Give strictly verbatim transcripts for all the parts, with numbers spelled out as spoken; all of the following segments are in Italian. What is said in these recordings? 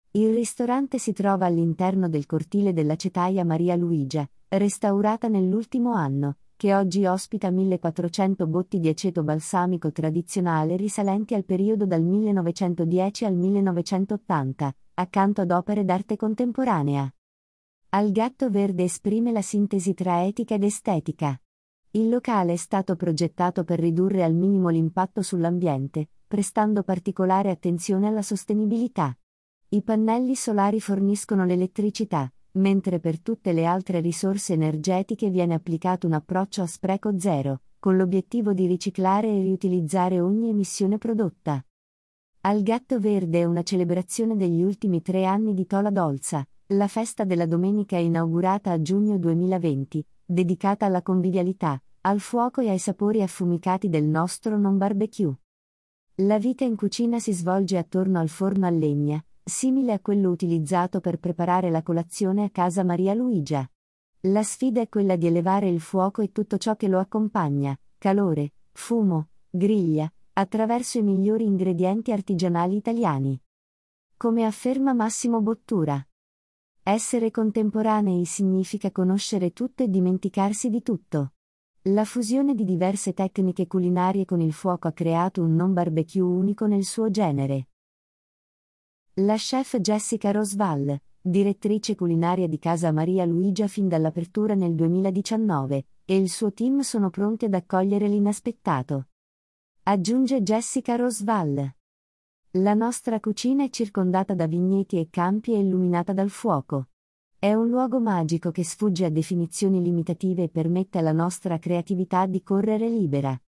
Il ristorante si trova all'interno del cortile dell'Acetaia Maria Luigia, restaurata nell'ultimo anno, che oggi ospita millequattrocento botti di aceto balsamico tradizionale risalenti al periodo dal millenovecentodieci al millenovecentottanta, accanto ad opere d'arte contemporanea. Al Gatto Verde esprime la sintesi tra etica ed estetica. Il locale è stato progettato per ridurre al minimo l'impatto sull'ambiente, prestando particolare attenzione alla sostenibilità. I pannelli solari forniscono l'elettricità, mentre per tutte le altre risorse energetiche viene applicato un approccio a spreco zero, con l'obiettivo di riciclare e riutilizzare ogni emissione prodotta. Al Gatto Verde è una celebrazione degli ultimi tre anni di Tola Dolza, la festa della domenica inaugurata a giugno duemilaventi, dedicata alla convivialità, al fuoco e ai sapori affumicati del nostro non barbecue. La vita in cucina si svolge attorno al forno a legna, simile a quello utilizzato per preparare la colazione a casa Maria Luigia. La sfida è quella di elevare il fuoco e tutto ciò che lo accompagna, calore, fumo, griglia, attraverso i migliori ingredienti artigianali italiani. Come afferma Massimo Bottura: essere contemporanei significa conoscere tutto e dimenticarsi di tutto. La fusione di diverse tecniche culinarie con il fuoco ha creato un non barbecue unico nel suo genere. La chef Jessica Rosval, direttrice culinaria di Casa Maria Luigia fin dall'apertura nel duemiladiciannove, e il suo team sono pronti ad accogliere l'inaspettato. Aggiunge Jessica Rosval: la nostra cucina è circondata da vigneti e campi e illuminata dal fuoco. È un luogo magico che sfugge a definizioni limitative e permette alla nostra creatività di correre libera.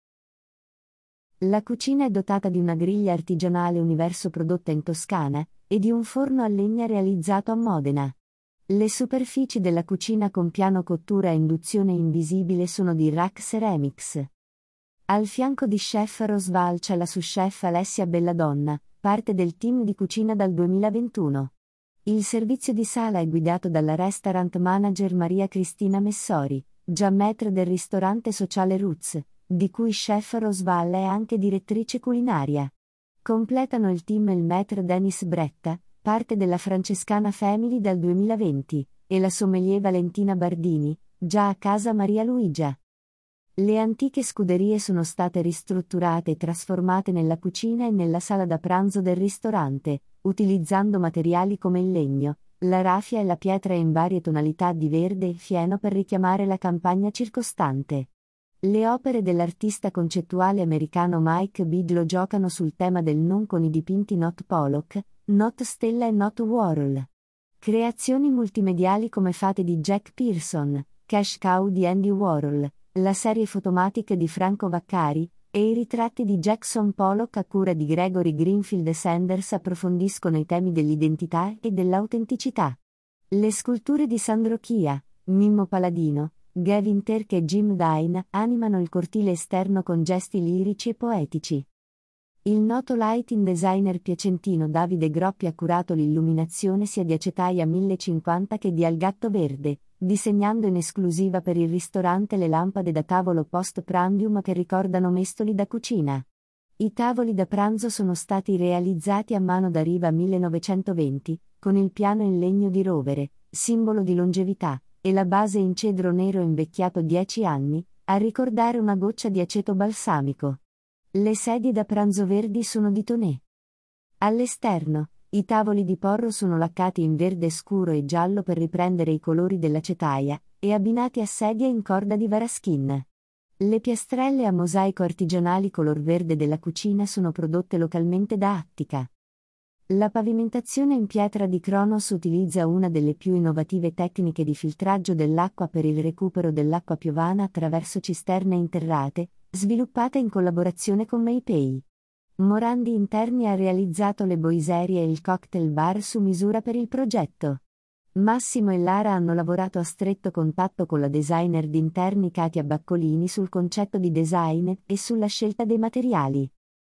La cucina è dotata di una griglia artigianale Universo prodotta in Toscana, e di un forno a legna realizzato a Modena. Le superfici della cucina con piano cottura a induzione invisibile sono di Rack Ceramics. Al fianco di chef Rosval c'è la sous-chef Alessia Belladonna, parte del team di cucina dal duemilaventuno. Il servizio di sala è guidato dalla restaurant manager Maria Cristina Messori, già maître del ristorante sociale Roots, di cui chef Rosval è anche direttrice culinaria. Completano il team il maître Denis Bretta, parte della Francescana Family dal duemilaventi, e la sommelier Valentina Bardini, già a Casa Maria Luigia. Le antiche scuderie sono state ristrutturate e trasformate nella cucina e nella sala da pranzo del ristorante, utilizzando materiali come il legno, la raffia e la pietra in varie tonalità di verde e fieno per richiamare la campagna circostante. Le opere dell'artista concettuale americano Mike Bidlow giocano sul tema del non con i dipinti Not Pollock, Not Stella e Not Warhol. Creazioni multimediali come Fate di Jack Pearson, Cash Cow di Andy Warhol, la serie Photomatic di Franco Vaccari, e i ritratti di Jackson Pollock a cura di Gregory Greenfield Sanders approfondiscono i temi dell'identità e dell'autenticità. Le sculture di Sandro Chia, Mimmo Paladino, Gavin Turk e Jim Dine animano il cortile esterno con gesti lirici e poetici. Il noto lighting designer piacentino Davide Groppi ha curato l'illuminazione sia di Acetaia millecinquanta che di Al Gatto Verde, disegnando in esclusiva per il ristorante le lampade da tavolo post-prandium che ricordano mestoli da cucina. I tavoli da pranzo sono stati realizzati a mano da Riva millenovecentoventi, con il piano in legno di rovere, simbolo di longevità, e la base in cedro nero invecchiato dieci anni, a ricordare una goccia di aceto balsamico. Le sedie da pranzo verdi sono di tonè. All'esterno, i tavoli di porro sono laccati in verde scuro e giallo per riprendere i colori dell'Acetaia, e abbinati a sedie in corda di Varaskin. Le piastrelle a mosaico artigianali color verde della cucina sono prodotte localmente da Attica. La pavimentazione in pietra di Kronos utilizza una delle più innovative tecniche di filtraggio dell'acqua per il recupero dell'acqua piovana attraverso cisterne interrate, sviluppata in collaborazione con Meipei. Morandi Interni ha realizzato le boiserie e il cocktail bar su misura per il progetto. Massimo e Lara hanno lavorato a stretto contatto con la designer d'interni Katia Baccolini sul concetto di design e sulla scelta dei materiali.